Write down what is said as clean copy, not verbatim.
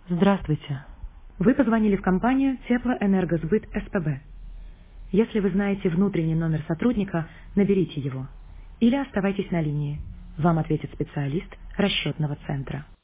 Здравствуйте. Вы позвонили в компанию Теплоэнергосбыт СПБ. Если вы знаете внутренний номер сотрудника, наберите его. Или оставайтесь на линии. Вам ответит специалист расчетного центра.